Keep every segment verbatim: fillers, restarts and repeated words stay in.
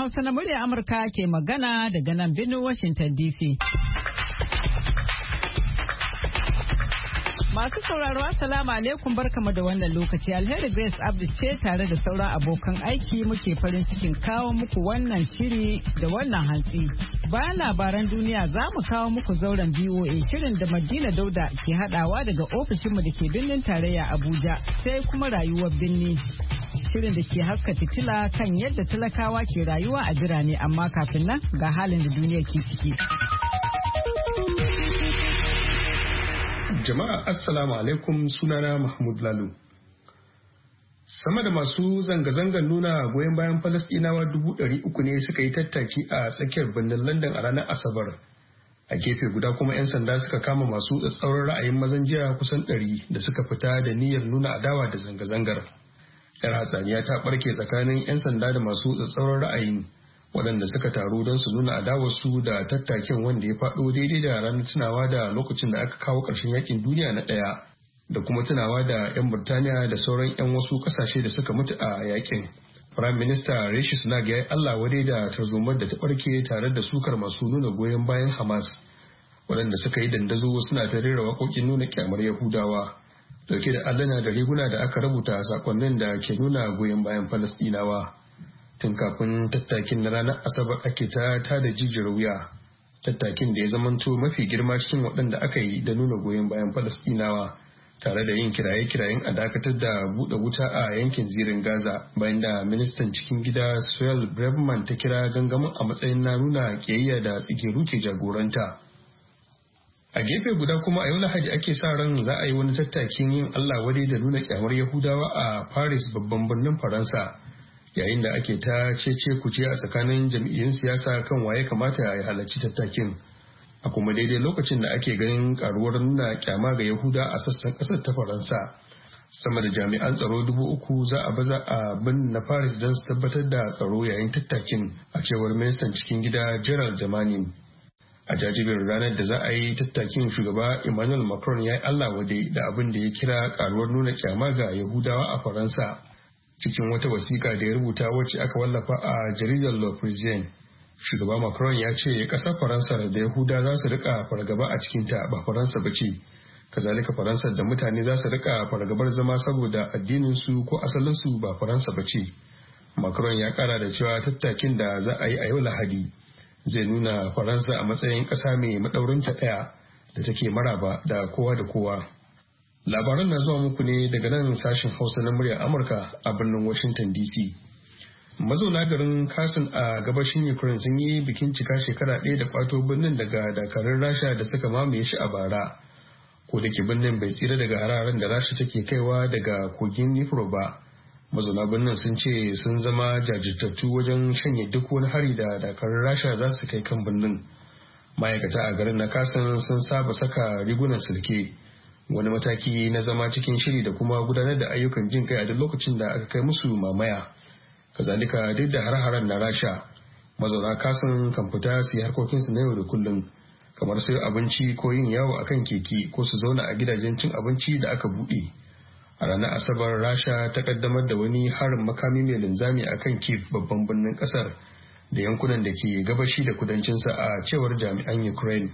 Hausa na murya Amurka ke magana daga nan birnin Washington D C. Masu sauraro Assalamu alaikum barkamu da wannan lokaci. Alheri Grace Abdi ce tare da sauran abokan aiki muke farin cikin kawo muku wannan shiri da wannan hantsi. Bayan labaran duniya za mu kawo muku zauren B O A shirin da Madina Dauda ke hadawa daga ofishinmu da ke birnin tarayya Abuja, sai kuma rayuwar birni. Shirin da ke haska fitila kan yadda talakawa ke rayuwa a birane, amma kafin nan ga halin da duniya ke ciki. Jama'a Assalamu alaikum, sunana Mahmud Lalu. Sama da masu zanga-zangar nuna goyon bayan Falasɗinawa dubu ɗari uku ne suka yi tattaki a tsakiyar birnin London a ranar Asabar. A gefe guda kuma 'yan sanda suka kama masu tsatsauran ra'ayin mazan jiya kusan ɗari da suka fita da niyyar nuna adawa da zanga-zangar. Yar hatsaniya ta ɓarke tsakanin 'yan sanda da masu tsatsauran ra'ayin, waɗanda suka taru don su nuna adawarsu da tattakin wanda ya faɗo daidai da ranar tunawa da lokacin da aka kawo ƙarshen yakin duniya na ɗaya, da kuma tunawa da 'yan Burtaniya da sauran 'yan wasu ƙasashe da suka mutu a yakin. Prime Minister Rishi Sunak ya yi Allah wadai da tarzomar da ta ɓarke tare da sukar masu nuna goyon bayan Hamas, waɗanda suka yi dandazo suna ta rera waƙoƙin nuna kyamar Yahudawa, dauke da allana da riguna da aka rubuta sakonnin da ke nuna goyon bayan Falasɗinawa. Tun kafin tattakin na ranar Asabar ake ta tada jijiyar wuya, tattakin da ya zamanto mafi girma cikin waɗanda aka yi da nuna goyon bayan Falasɗinawa, tare da yin kiraye-kirayen a dakatar da buɗe wuta a yankin zirin Gaza, bayan da ministan cikin gida Suel Braverman ta kira gangamin a matsayin na nuna ƙiyayya da tsigiru ke jagoranta. A gefe guda kuma a yau Lahadi ake sa ran za a yi wani tattakin yin Allah wadai da nuna kyamar Yahudawa a Paris, babban birnin Faransa, yayin da ake ta cece kuce a tsakanin jam'iyyun siyasa kan waye kamata ya halarci tattakin, a kuma daidai lokacin da ake ganin karuwar nuna kyama ga Yahuda a sassan ƙasar ta Faransa. Sama da jami'an tsaro dubu uku za a baza a birnin na Paris don su tabbatar da tsaro yayin tattakin, a cewar ministan cikin gida Gerald Damanin. A jajibin ranar da za a yi tattakin, shugaba Emmanuel Macron ya yi Allah wadai da abin da ya kira karuwar nuna kyama ga Yahudawa a Faransa. Cikin wata wasiƙa da ya rubuta wacce aka wallafa a jaridar Le Parisien, shugaba Macron ya ce ƙasar Faransa da Yahuda za su rika fargaba a cikinta ba Faransa ba ce. Kazalika Faransa da mutane za su rika fargabar zama saboda addininsu ko asalinsu ba Faransa ba ce. Macron ya kara da cewa tattakin da za a yi a yau Lahadi zai nuna Faransa a matsayin ƙasa mai maɗaurinta ɗaya da take maraba da kowa da kowa. Labaran na zuwa muku ne daga nan sashen Hausa na muryar Amurka a birnin Washington D C. Mazauna garin Kasin a gabashin Ukraine sun yi bikin cika shekara ɗaya da kwato birnin daga dakarun Rasha da suka mamaye shi a bara. Ko da ke birnin bai tsira daga hararen da Rasha take kaiwa daga kogin Dnipro ba. Mazauna birnin sun ce sun zama jajirtattu wajen shanye duk wani hari da dakarun Rasha za su kai kan birnin. Ma'aikata a garin na Kasin sun saba saka rigunan silke, wani mataki na zama cikin shiri da kuma gudanar da ayyukan jin kai a duk lokacin da aka kai musu mamaya. Kazalika duk da har-haren na Rasha, mazauna Kasin kan fita su yi harkokinsu na yau da kullum, kamar sayo abinci ko yin yawo akan keke ko su zauna a gidajen cin abinci da aka buɗe. A ranar Asabar, Rasha ta kaddamar da wani harin makami mai linzami a kan Kyiv, babban birnin kasar, da yankunan da ke gabashi da kudancinsa, a cewar jami'an Ukraine.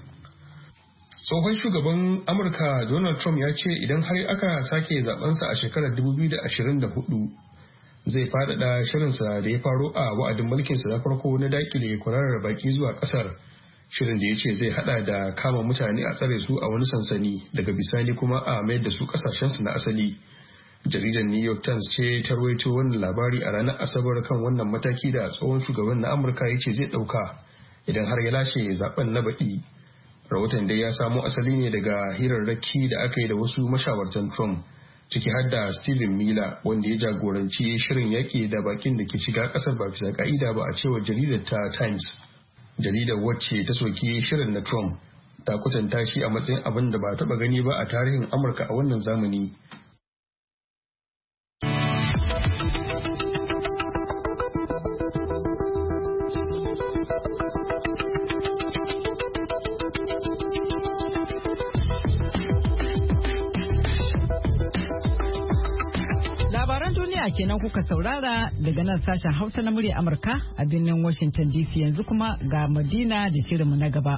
Tsohon shugaban Amurka Donald Trump ya ce idan har aka sake zabensa a shekarar dubu biyu da ashirin da hudu, zai faɗaɗa shirinsa da ya faro a wa'adin mulkinsa na farko na dakile kwararar baki zuwa ƙasar. Shirin da ya ce zai hada da kama mutane a tsare su a wani sansani, daga bisani kuma a mayar da su kasashensu na asali. Jaridar New York Times ce ta rawaito wannan labari a ranar Asabar kan wannan mataki da tsohon shugaban na Amurka ya ce zai ɗauka idan har ya lashe zaben na baɗi. Rahoton dai ya samo asali ne daga hirarraki da aka yi da wasu mashawartan Trump, ciki har da Stephen Miller, wanda ya jagoranci shirin yaƙi da bakin da ke shiga ƙasar ba bisa ka'ida ba, a cewar jaridar ta Times. Jaridar wacce ta soki shirin na Trump ta kwatanta shi a matsayin abin da ba taɓa gani ba a tarihin Amurka a wannan zamani. duniya kenan kuka saurara daga nan sashen Hausa na murya Amurka a birnin Washington D C. Yanzu kuma ga Madina da shirinmu na gaba.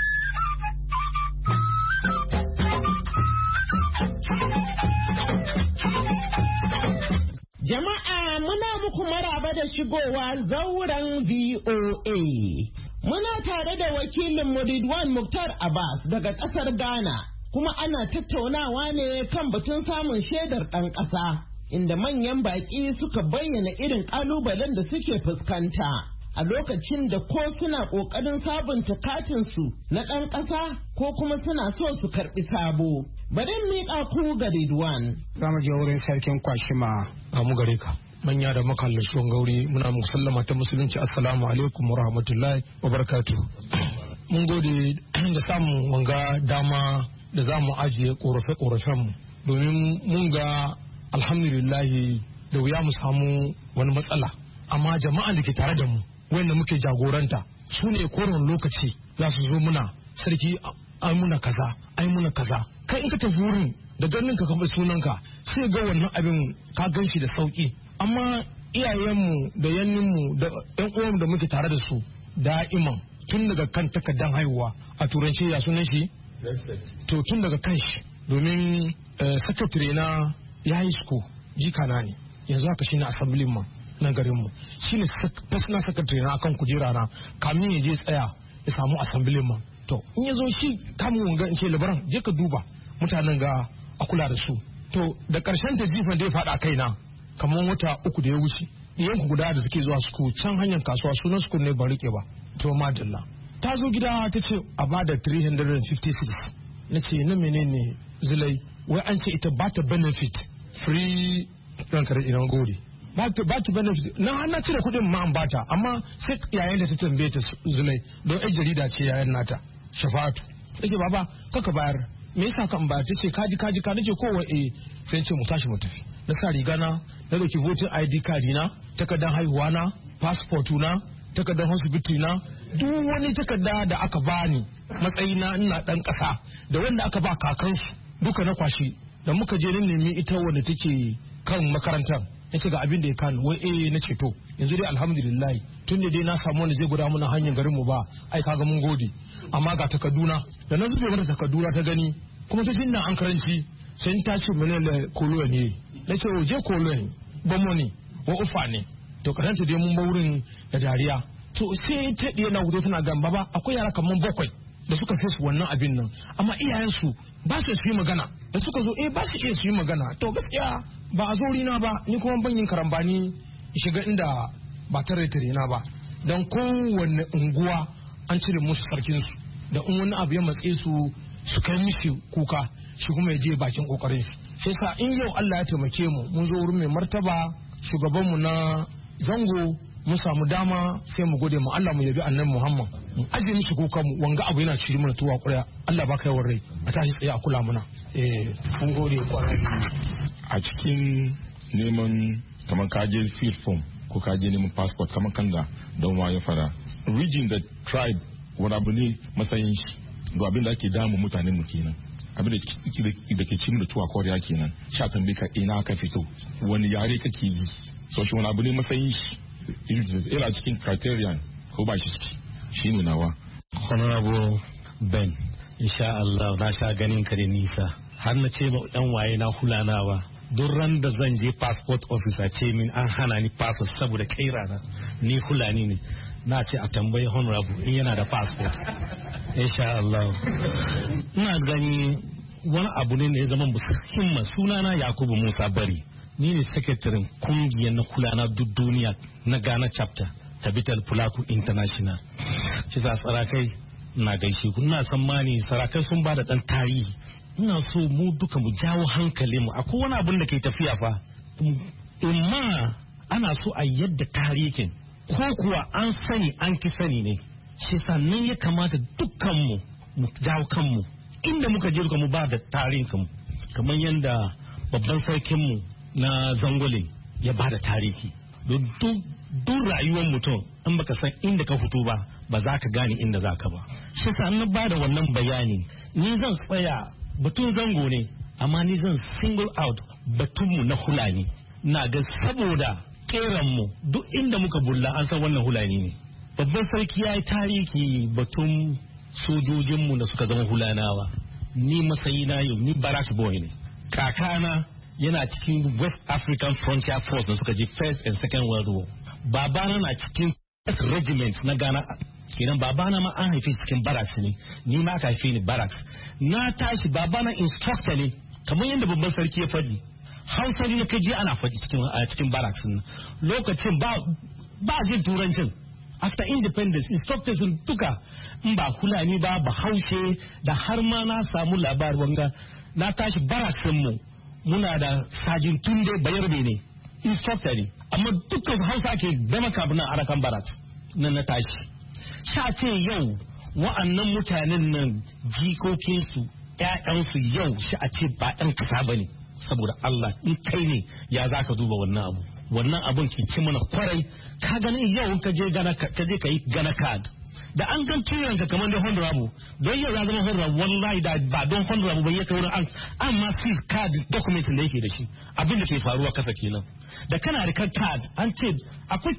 Jama'a muna muku maraba da shigowa zauren V O A. Muna tare da wakilin Ridwan Muktar Abbas daga ƙasar Ghana, kuma ana tattaunawa ne kan batun samun shaidar ɗan ƙasa, inda manyan baƙi suka bayyana irin ƙalubalen da suke fuskanta a lokacin da ko suna ƙoƙarin sabunta katinsu na ɗan ƙasa ko kuma suna so su karɓi sabo. Bari miƙa ku ga Ridwan. Za mu je wurin sarkin Kwashima. A mu gare ka. Manya da makallashin gauri muna musallama ta musulunci assalamu alaikum wa rahmatullahi wa barakatu. Mun gode da samun wanga dama da za mu ajiye korafe-korafenmu domin mun ga alhamdulillahi da wuya mu samu wani matsala. Amma jama'an da ke tare da mu wanda muke jagoranta su ne koron lokaci za su zo muna sarki ai muna kaza ai muna kaza. Kai in ka tafi wurin da ganin ka kamar sunanka sai ga wannan abin ka gan shi da sauki. Amma iyayenmu da yanninmu da yan uwanmu da muke tare da su da'iman tun daga kan takardan haihuwa a turanci ya sunan shi to tun daga kan shi domin sakatare na ya yi sko jikana ne yanzu haka shine assemblyman na garinmu shine personal secretary na akan kujera na kamin ya je tsaya ya samu assemblyman. To in ya zo shi kamun wanga in ce labaran je ka duba mutanen ga a kula da su. To da karshen ta jifan da ya faɗa kaina kamar wata uku da ya wuce yanku guda da suke zuwa suku can hanyar kasuwa sunan suku ne ba rike ba. To madalla ta zo gida ta ce a bada three hundred fifty cedis na ce na menene zulai wai an ce ita ba ta benefit free ranka da iran gode ba ta benefit na na cire kuɗin ma an bata amma sai yayin da ta tambaye ta zulai don ai jarida ce yayin nata Shafatu take baba kaka bayar me yasa kan ba ta ce kaji kaji ka nace kowa eh sai ce mu tashi mu tafi na sa riga na na dauki voting I D card na takardar haihuwa na passport na takardar hospital na duk wani takarda da aka bani matsayi na ina dan kasa da wanda aka ba kakansu duka na kwashi da muka je nan nemi ita wanda take kan makarantar nace ga abin da ya kani wai eh nace to yanzu dai alhamdulillah tun da dai na samu wanda zai guda mana hanyar garin mu ba ai kaga mun gode amma ga takarduna da na zube mata takarduna ta gani kuma ta jinna an karanci sai ta ce mana da kolo ne nace o je kolo ne ba mu ne wa ufa ne to karanta dai mun ba wurin da dariya to sai ta diye na gudo tana gamba ba akwai yara kaman bakwai da suka fi su wannan abin nan amma iyayensu ba su yi magana da suka zo eh ba su iya su yi magana to gaskiya ba a zori na ba ni kuma ban yin karambani shiga inda ba tare tare na ba don kowanne unguwa an cire musu sarkinsu da in wani abu ya matse su su kai mishi kuka shi kuma ya je bakin kokarin shi sai sa in yau Allah ya taimake mu mun zo wurin mai martaba shugabanmu na zango mun samu dama sai mu gode mu Allah mu yabi annabi Muhammad mu aje mishi kuka mu wanga abu yana shiri mana tuwa ƙurya Allah baka yawan rai a tashi tsaye a kula muna eh mun gode kwarai a cikin neman kamar kaje field form ko kaje neman passport kamar kanda don waye fara region da tribe wani abu ne matsayin shi da abin da ake damu mutanen mu kenan abin da ke cin da tuwa koriya kenan sha tambaye ka ina ka fito wani yare kake yi so shi wani abu ne matsayin shi yana cikin criterion ko ba shi shi ne nawa. Honorable Ben, insha Allah na sha ganin ka da nisa har na ce yan waye na hulanawa duk ran da zan je passport officer ce min an hana ni passport saboda kai rana ni hulani ne na ce a tambayi honorable in yana da passport insha Allah. Ina gani wani abu ne ya zama musamman sunana Yakubu Musa Bari ni ne sakataren kungiyar na kula na duk duniya na Ghana chapter Tabital Pulaku International. Shi sa sarakai na gaishe ku ina tsammani sarakai sun ba da dan tarihi ina so mu duka mu jawo hankali mu akwai wani abun da ke tafiya fa imma ana so a yadda tarihin ko kuwa an sani an ki sani ne shi sannan ya kamata dukkan mu mu jawo kanmu inda muka je mu ba da tarihin kanmu kamar yadda babban sarkin mu na zangole ya ba da tarihi don duk rayuwar mutum in baka san inda ka fito ba ba za ka gane inda za ka ba shi sannan ba da wannan bayani ni zan tsaya batun zango ne amma ni zan single out batunmu na hulani na ga saboda keran mu duk inda muka bulla an san wannan hulani ne. Babban sarki ya yi tarihi batun sojojinmu da suka zama hulanawa. Ni masayina yau ni Barak boy ne. Kakana yana cikin West African Frontier Force da suka je First and Second World War. Babana na cikin First Regiment na Ghana. Kenan babana ma an haife cikin barracks ne, ni ma aka haife ni barracks. Na tashi babana instructor ne, kamar yadda babban sarki ya faɗi. Hausa ne kaje ana faɗi cikin a cikin barracks nan. Lokacin ba ba jin turancin. After independence, instructors sun duka in ba Fulani ba ba Haushe da har ma na samu labarin wanga na tashi barracks mu muna da Sajin Tunde Bayarbe ne, instructor ne. Amma dukkan Hausa ke dama kabinan Arakan barracks nan na tashi. Sha ce yau wa'annan mutanen nan jikokinsu ‘ya'yansu yau shi a ce ba ɗan kasa ba ne saboda Allah in kai ne ya za ka duba wannan abu wannan abun ke ci mana kwarai ka ganin yau ka je ka yi gana card da an gan kiran ka kamar da honorable don yau ya zama honorable wallahi da ba don honorable bai yake wurin an an ma see card document da yake da shi abin da ke faruwa kasa kenan da kana da card an ce akwai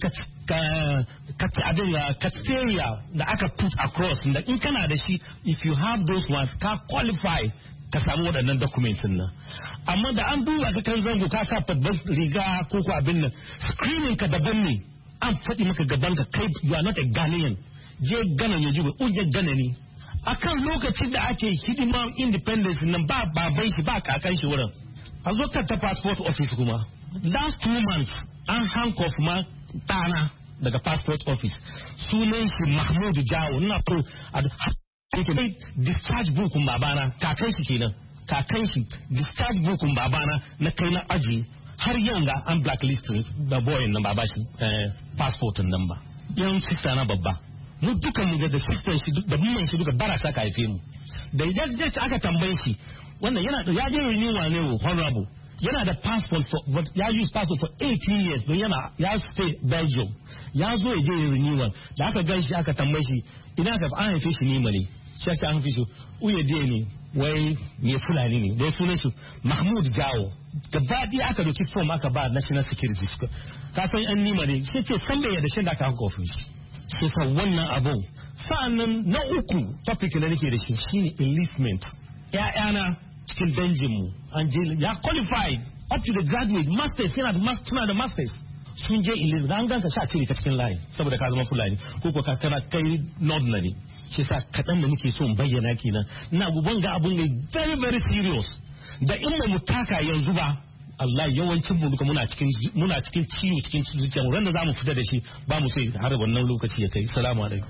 cafeteria da aka put across da in kana da shi if you have those ones ka qualify ka samu waɗannan documents nan amma da an duba ka kan zango ka sa babban riga ko ko abin nan screening ka daban ne an faɗi maka gaban ka kai you are not a Ghanaian je Ghana ya jibe uje Ghana ne akan lokacin da ake hidimar independence nan ba baban shi ba kakan shi wurin a zo ta passport office kuma last two months an handcuff ma ɗana daga passport office sunan shi Mahmud Jawo ina pro a discharge book babana kakan shi kenan kakan shi discharge book babana na kai na aji har yau ga an blacklist da boy nan baba shi passport nan ba yan sister na babba mu dukan mu da sister shi da mun shi duka bara saka haife mu da idan aka tambaye shi wannan yana ya je renewal ne honorable yana da passport for ya use passport for eighteen years don yana ya stay Belgium ya zo ya je renewal da aka gan shi aka tambaye shi ina ka an haife shi ne male shi aka an haife shi uye de ne wai me Fulani ne dai sunan shi Mahmud Jawo gaba ɗaya aka doki form aka ba national security ka san an nima ne shi ce san bai da shi da aka hanka office shi sa wannan abu sa'annan na uku topic da nake da shi shine enlistment ƴaƴana cikin danjin mu an je ya qualified up to the graduate masters yana da suna da masters sun je enlist an ganka sha cire ta cikin layi saboda ka zama Fulani ko ko ka kana kai nod na ne shi sa kaɗan da nake so in bayyana kenan ina guban ga abun ne very very serious da in mu taka yanzu ba Allah yawancin mu duka muna cikin muna cikin ciwo cikin zuciya ran da zamu fita da shi ba mu sai har wannan lokaci ya kai assalamu alaikum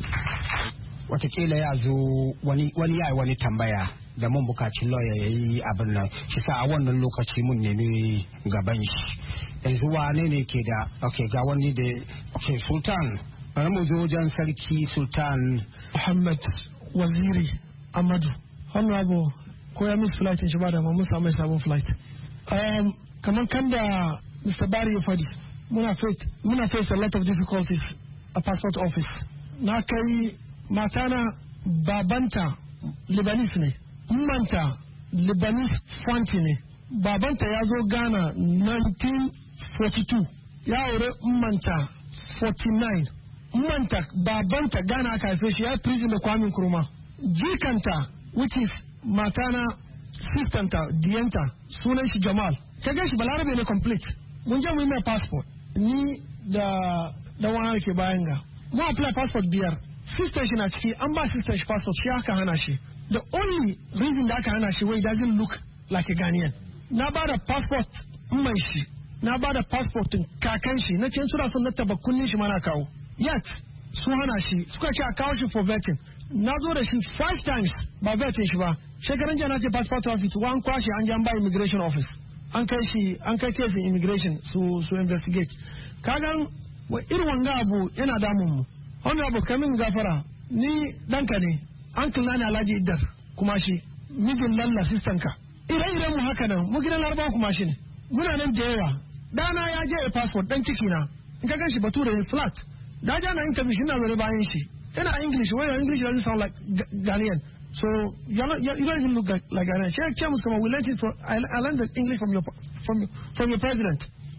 watakila ya zo wani wani yayi wani tambaya da mun bukaci lawyer yayi abin nan shi sa a wannan lokaci mun nemi gaban shi yanzu wane ne ke da okay ga wani da okay sultan bari mu zo wajen sarki sultan Muhammad Waziri Amadu honorable ko ya miss flight shi ba da mun samu sabon flight um kaman kan da Mister Bari ya fadi muna face muna face a lot of difficulties a passport office na kai matana babanta Lebanese ne manta Lebanese fanti ne babanta ya zo Ghana nineteen forty-two ya aure manta forty-nine manta babanta Ghana aka haife shi ya prison da Kwame Nkrumah jikanta which is matana sistanta diyanta sunan shi Jamal ka gan shi balarabe ne complete mun je mu yi mai passport ni da da wani ke bayan ga mu apply passport biyar sister shi na ciki an ba sister shi passport shi aka hana shi the only reason da aka hana shi wai doesn't look like a Ghanaian na ba da passport mai shi na ba da passport kakan shi na ce suna son na tabakkunnin shi mana kawo yet su hana shi suka ce a kawo shi for vetting na zo da shi five times ba vetting shi ba shekaran jana ce passport office wa an kwashe an jan ba immigration office an kai shi an kai case immigration su su investigate kagan wa irin wanga abu yana damun mu wannan abu kamin gafara ni danka ne uncle na ne Alhaji Iddar kuma shi mijin lalla sistan ka ire-iren mu haka nan mu gidan Larabawa kuma shi ne muna nan da yawa dana ya je a passport dan ciki na in ka gan shi bature ne flat da ja na interview shi na zare bayan shi yana English why your English doesn't sound like Ghanaian so you're not, you're, you don't even look like Ghanaian she came come we learned it from I, I learned the English from your from from your president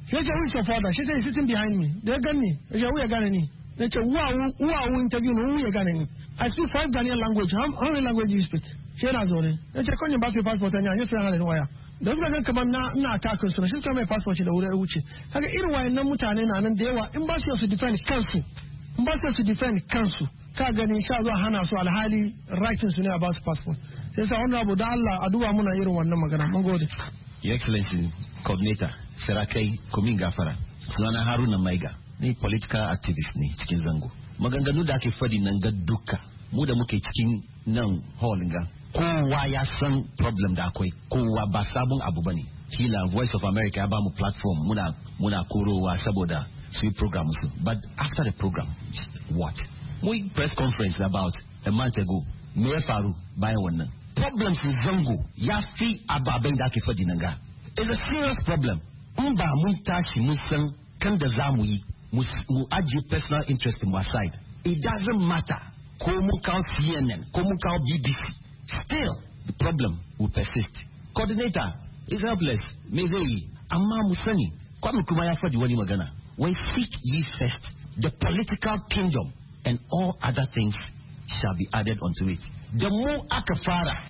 She ce, who is your father? She said, he's sitting behind me. They got me. She said, who you got me? They said, who are who are who interviewing? Who you got me? I speak five Ghanaian language. How, how many language do you speak? She knows only. They said, come you back your passport and you feel like wire. Da suka ga kamar na ina attack su shi kuma mai passport da wuri wuce. Kaga irin wayannan mutane na nan da yawa in ba su su defend kansu. In ba su su defend kansu. Ka gani sha zuwa hana su alhali writing su ne a ba su passport. Sai sa wannan abu da Allah a duba muna irin wannan magana. Mun gode. Your Excellency, Coordinator, Sarakai Komin Gafara, sunana Haruna Maiga, ni political activist ne cikin zango. Maganganu da ake fadi nan ga duka, mu da muke cikin nan hall ga. Kowa ya san problem da akwai, kowa ba sabon abu bane. Kila Voice of America ya ba mu platform muna muna korowa saboda su yi program su. But after the program, what? We press conference about a month ago. Me ya faru bayan wannan. Problems in zango ya fi ababen da ake fadi nan ga. It's a serious problem. In ba mun tashi mun san kan da za mu yi, mu ajiye personal interest mu aside. It doesn't matter ko mun kawo C N N, ko mun kawo B B C. Still, the problem will persist. Coordinator is helpless. Me zai yi, amma mu sani, kwami kuma ya faɗi wani magana. When seek ye first the political kingdom, and all other things shall be added unto it. The more aka fara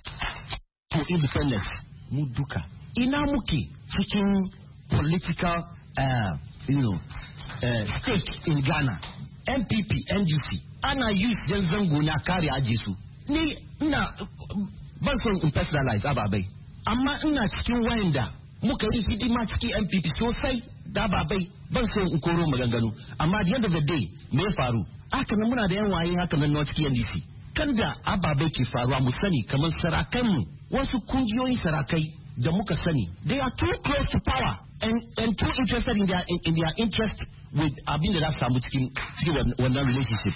to independence, mu duka. Ina muke cikin political, uh, you know, uh, stake in Ghana. N P P, N G C, ana use yan zango na kare ajisu. Ni ina ban son in personalize ababai, amma ina cikin wayanda muka yi hidima cikin N P P sosai da ababai ban son in koro maganganu. Amma at the end of the day, me ya faru? Haka nan muna da yan waye haka nan na cikin N D C. Kan da ababai ke faruwa mu sani kamar sarakanmu, wasu kungiyoyin sarakai da muka sani, they are too close to power and, and too interested in their, in, in their interest with abin da za su samu cikin wannan relationship.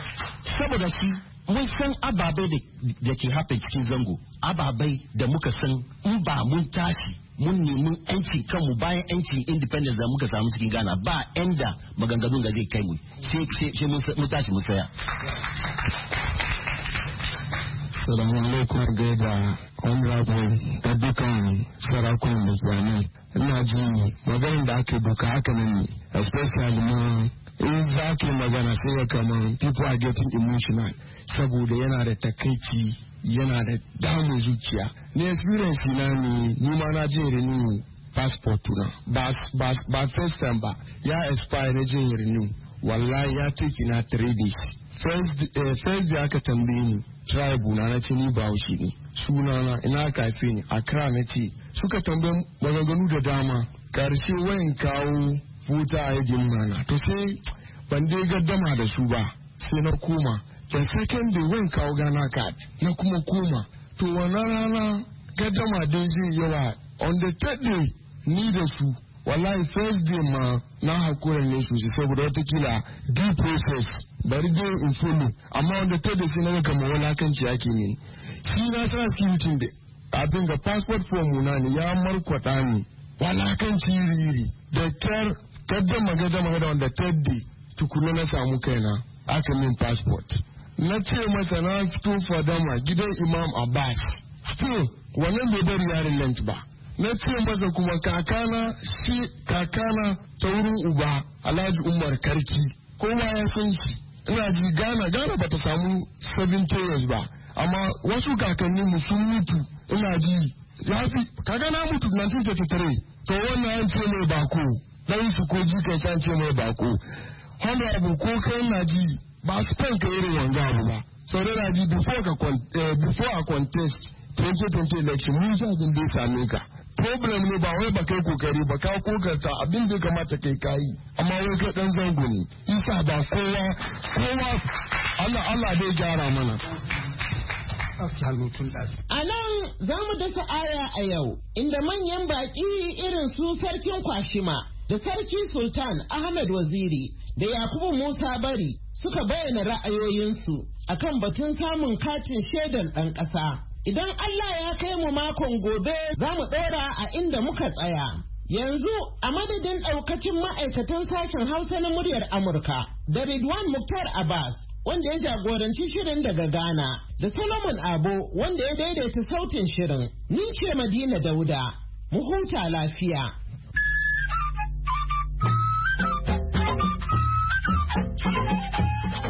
Saboda shi mun san ababai da ke happen cikin zango, ababai da muka san in ba mun tashi mun nemi yanci kanmu bayan yancin independence da muka samu cikin Ghana ba inda maganganun da zai kai mu sai mun tashi mu saya. Assalamu alaikum gaida honorable da dukkan sarakunan da ke nan. Ina ji maganin da ake doka haka nan ne, especially ma in za ke magana sai ya kama people are getting emotional saboda yana da takaici, yana da damun zuciya. Ni experience na ne, ni ma na je renew passport na ba ba ba first time ba ya expire na je renew, wallahi ya take na three days. First uh, first day aka tambaye ni tribe na na ce ni Bahaushe ne, suna na ina aka haife ni Accra na ce, suka tambaye maganganu da dama, karshe wayan kawo futa a yi mana to sai ban dai gaddama da su ba, sai na koma the second day wayan kawo Ghana card na kuma koma, to wannan rana gaddama dai zai yawa. On the third day ni da su wallahi first day ma na hakura ne su saboda watakila due process bari dai in follow, amma on the third day sai na kama walakanci ake ne. Shi na sa security da abin ga passport form na ne ya markwata ne walakanci iri da kyar gaddama gaddama da on the third day tukuna na samu kaina aka min passport. Na ce masa na fito fadama gidan Imam Abbas, still wannan bai bari yarin lent ba. Na ce masa kuma kakana shi kakana ta wurin uba Alhaji Umar Karki, kowa ya san shi. Ina ji Ghana Ghana bata samu seventy years ba, amma wasu kakanni mu sun mutu. Ina ji ya fi kakana mutu nineteen thirty-three, to wannan an ce mai bako dan su ko ji kai an ce mai bako. Honorable ko kai na ji ba su fanka irin wanga abu ba. So da na ji before ka uh, before a contest twenty twenty election mun ji abin da ya same ka. Problem ne ba wai ba kai kokari ba, ka kokarta abin da kamata kai kai, amma wai kai dan zango ne. Isa ba kowa kowa Allah Allah dai gyara mana. A nan za mu dasa aya a yau, inda manyan baƙi irin su Sarkin Kwashima da Sarki Sultan Ahmed Waziri da Yakubu Musa Bari suka bayyana ra'ayoyinsu akan batun samun katin shaidar ɗan ƙasa. Idan Allah ya kai mu makon gobe za mu ɗora a inda muka tsaya. Yanzu a madadin ɗaukacin ma'aikatan sashen Hausa na muryar Amurka da Ridwan Muktar Abbas wanda ya jagoranci shirin daga Ghana da Solomon Abo wanda ya daidaita sautin shirin. Ni ce Madina Dauda, mu huta lafiya.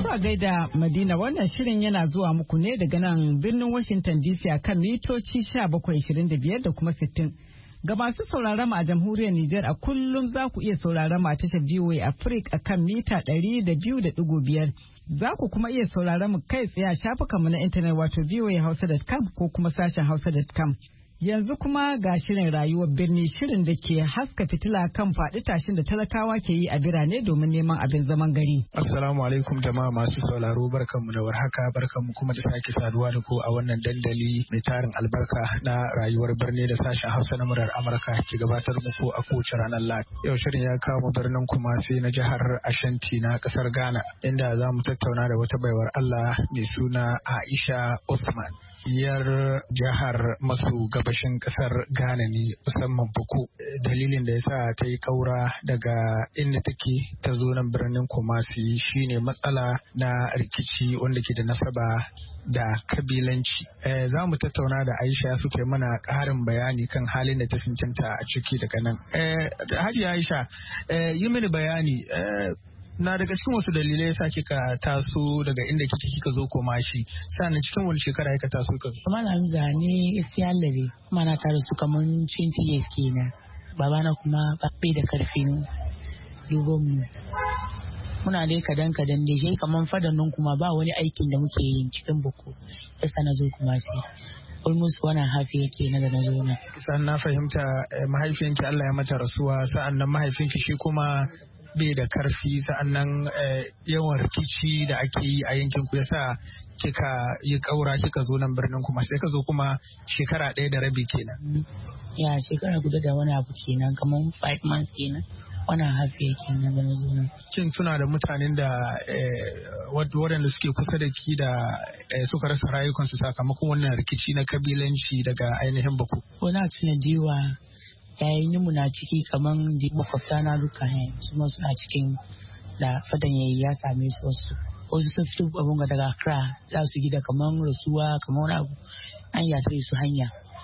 a gaida Madina, wannan shirin yana zuwa muku ne daga nan birnin Washington D C a kan mitoci bakwai ashirin da biyar da kuma sittin. Ga masu sauraron mu a jamhuriyar Nijar a kullum za ku iya sauraron mu a tashar V O A Africa a kan mita ɗari da biyu da ɗigo biyar. Za ku kuma iya sauraron mu kai tsaye a shafukanmu na intanet wato v o a hausa dot com ko kuma sashen hausa dot com. Yanzu kuma ga shirin rayuwar birni, shirin da ke haska fitila kan faɗi tashin da talakawa ke yi a birane domin neman abin zaman gari. Assalamu alaikum jama'a masu sauraro, barkanmu da warhaka, barkanmu kuma da sake saduwa da ku a wannan dandali mai tarin albarka na rayuwar birni da sashen Hausa na murar Amurka ke gabatar muku a kowace ranar Lahadi. Yau shirin ya kawo birnin Kumasi na jihar Ashanti na kasar Ghana, inda za mu tattauna da wata baiwar Allah mai suna Aisha Usman, yar jihar masu gaba gabashin kasar Ghana ne, musamman Boko. Dalilin da yasa ta yi kaura daga inda take ta zo nan birnin Kumasi shine matsala na rikici wanda ke da nasaba da kabilanci. Eh, za mu tattauna da Aisha su ta mana ƙarin bayani kan halin da ta cancanta a ciki daga nan. Eh, Hajiya Aisha, eh, yi mini bayani. Eh, na daga cikin wasu dalilai yasa kika taso daga inda kike kika zo Kumashi, sannan cikin wani shekara kika taso ka zo? Kuma na zane gaskiya lalle kuma na tare su kaman twenty years kenan. Babana kuma bai da karfin dubo mu. Muna dai kadan kadan da shi kaman fadan nan kuma ba wani aikin da muke yin cikin Boko. Yasa na zo Kumasi. Almost one and a half year kenan da na zo na. Sannan na fahimta mahaifinki Allah ya mata rasuwa, sa'annan mahaifinki shi kuma bai da karfi, sa'annan yawan rikici da ake yi a yankin ku yasa kika yi kaura kika zo nan birnin kuma sai ka zo kuma shekara ɗaya da rabi kenan. Ya shekara guda da wani abu kenan, kamar five months kenan, wani hafi kenan da na zo nan. Kin tuna da mutanen da waɗanda suke kusa da ki da suka rasa rayukansu sakamakon wannan rikici na kabilanci daga ainihin Bako? Wani tuna diwa yayin mu na ciki kaman da makwabta na duka su ma suna cikin da fadan yayi ya same su wasu wasu sun fito abun ga daga Accra za su gida kaman rasuwa kaman wani abu an yatare su hanya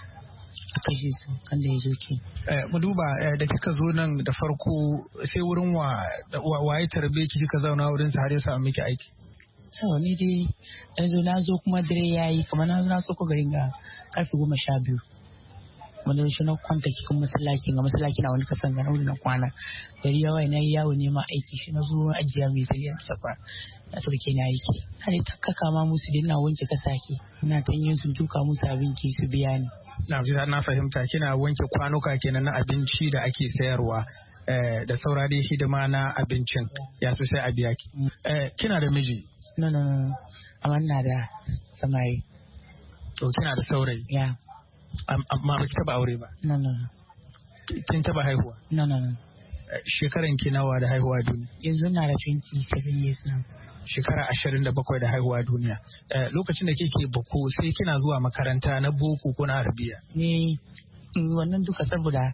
a kashe su kan da ya zo ke. Mu duba da kika zo nan da farko sai wurin wa waye tarbe ki kika zauna wurin sa har ya samu miki aiki? Sau ni dai yanzu na zo kuma dare yayi kamar na zo na soko garin ga karfe goma sha biyu. Wani shi na kwanta cikin masallaci ga masallaci na wani kasan ga na kwana gari yawa na yi yawo nema aiki shi na zo ajiya mai zai yana sakwa na turke na aiki har ta kaka ma musu da ina wanke kasake ina ta yin su duka musu abinci su biya ni. Na na fahimta kina wanke kwanuka kenan na abinci da ake sayarwa da saura dai hidima na abincin ya su sai a biya ki. Kina da miji? No no no amma ina da samari. To kina da saurayi? Ya. Amma ba ki taba aure ba? No, no, no. Kin taba haihuwa? No, no, no. Shekaran ki nawa da haihuwa duniya? Yanzu na da twenty-seven years now. Shekara ashirin da bakwai da haihuwa duniya. Lokacin da kike Boko sai kina zuwa makaranta na Boko ko na Arabiya? Ne, wannan duka saboda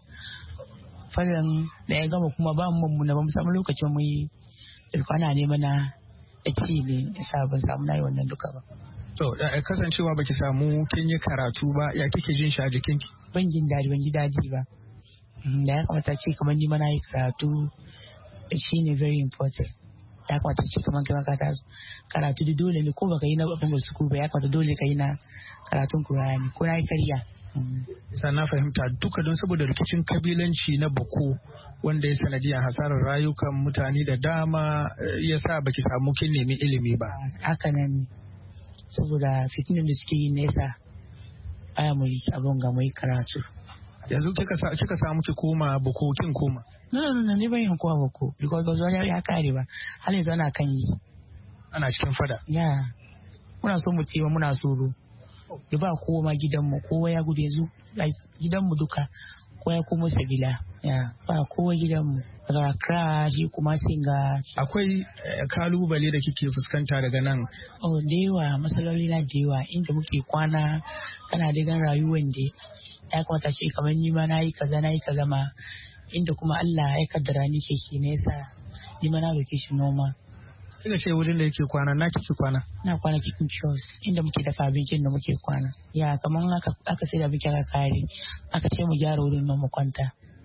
fadan da ya gama kuma ba mu na ba mu samu lokacin mu yi ana neman na ci ne yasa ban samu na yi wannan duka ba. To, kasancewa baki samu kin yi karatu ba, ya kike jin shi a jikinki? Ban jin daɗi, ban ji daɗi ba. Da ya kamata ce kamar ni mana yi karatu shi ne very important. Ya kamata ce kamar kai maka karatu da dole ne ko baka yi na babban suku ba, ya kamata dole ka yi na karatun Kur'ani ko na yi karya. Sannan fahimta duka don saboda rikicin kabilanci na Boko wanda ya sanadiyar hasarar rayukan mutane da dama ya sa baki samu kin nemi ilimi ba. Haka nan saboda fitinin da suke yi nesa aya mu abin ga mai karatu. Yanzu kika kika samu ki koma Boko kin koma? No no no ni ban yin kowa Boko because ba zuwa ya kare ba. Har yanzu ana kan yi. Ana cikin fada? Ya. Muna so mu ce muna tsoro. Da ba kowa ma gidanmu kowa ya gudu yanzu gidanmu duka kowa ya komo sabila. Ya ba kowa gidanmu. Daga Accra shi kuma singa. Akwai kalubale da kike fuskanta daga nan? Oh da yawa matsaloli na da yawa inda muke kwana kana da gan rayuwar da ya kamata ce kamar ni ma nayi kaza nayi kaza ma inda kuma Allah ya kaddara ni ke shi nesa ni ma na roke shi noma. Kika ce wurin da yake kwana na kike kwana? Na kwana cikin church inda muke dafa abincin da muke kwana. Ya kamar aka aka sai da abinci aka kare aka ce mu gyara wurin nan mu kwanta.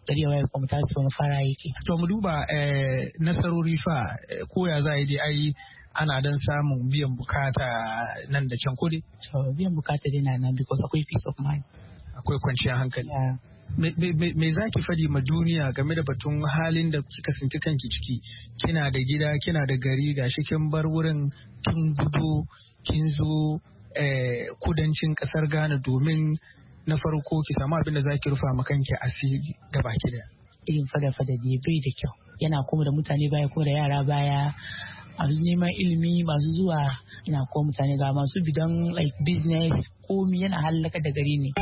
gari ya waye kuma ta su wani fara yake. To mu duba nasarori fa ko ya za a yi dai ai ana dan samun biyan bukata nan da can kudi? To biyan bukata dai na nan because akwai peace of mind. Akwai kwanciyar hankali. Me za ki fadi ma duniya game da batun halin da kika tsinci kanki ciki? Kina da gida, kina da gari, gashi kin bar wurin, kin gudu, kin zo kudancin kasar Ghana domin na farko ki samu abin da za ki rufa ma kanki asiri gaba ki da. Irin fada-fada da bai da kyau. Yana kuma da mutane baya kuma da yara baya. Masu neman ilimi masu zuwa ina ko mutane ga masu bidan like business komi yana hallaka da gari ne.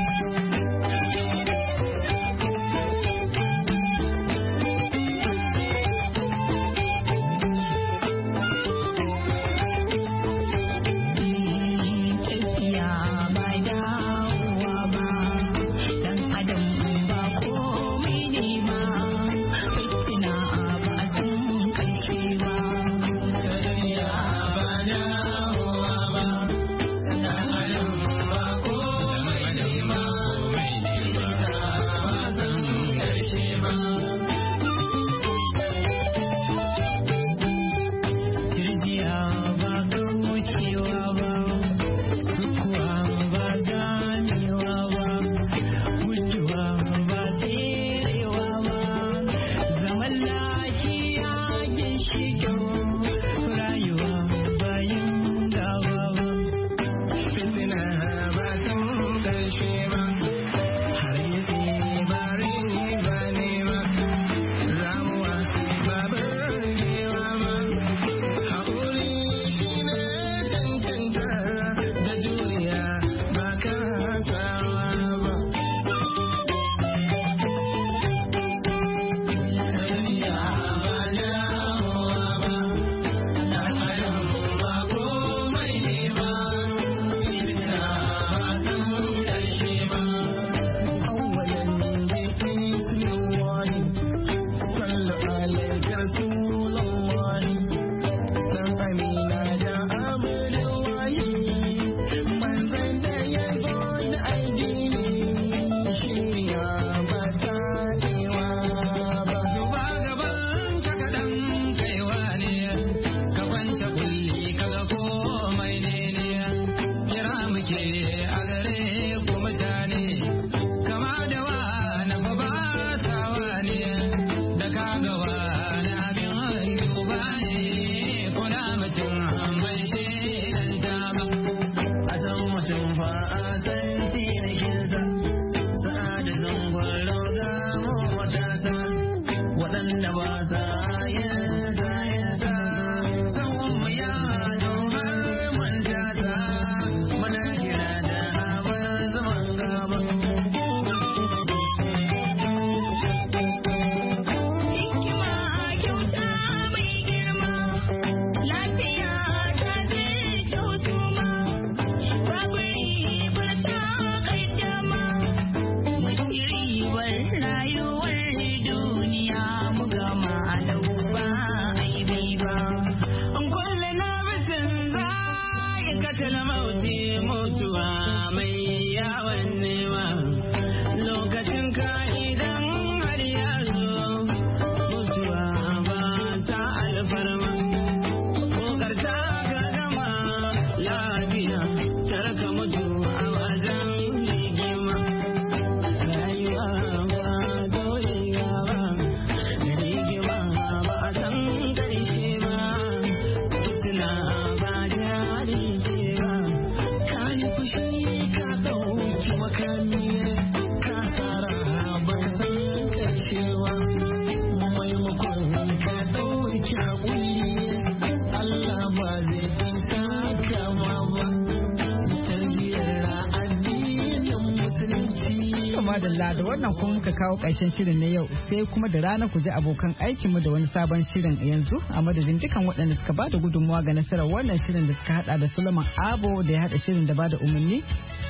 madalla da wannan kuma muka kawo ƙarshen shirin na yau sai kuma da rana ku ji abokan aikinmu da wani sabon shirin yanzu a madadin dukan waɗanda suka bada gudunmawa ga nasarar wannan shirin da suka hada da Suleiman Abo da ya hada shirin da bada umarni.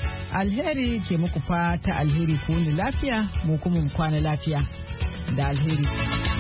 Alheri ke muku fata alheri ku wani lafiya mu kuma mu kwana lafiya da alheri.